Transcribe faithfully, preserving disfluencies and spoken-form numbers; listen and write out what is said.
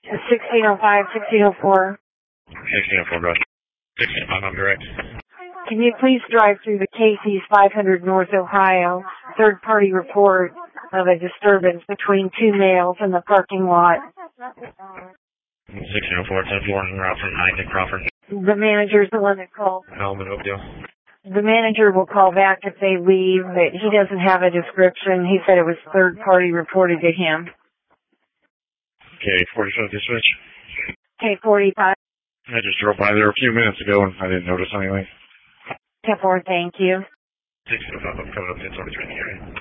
sixteen oh five, sixteen oh four. sixteen oh four, bro. sixteen oh five, I'm direct. Can you please drive through the Casey's five hundred North Ohio, third-party report of a disturbance between two males in the parking lot? sixteen oh four, ten four, en route from nine to Crawford. The manager's the one that called. Element Oakdale. The manager will call back if they leave, but he doesn't have a description. He said it was third-party reported to him. K forty-five, dispatch. K forty-five. I just drove by there a few minutes ago and I didn't notice anything. ten four, thank you. sixteen oh five, I'm coming up to ten forty-three in the area.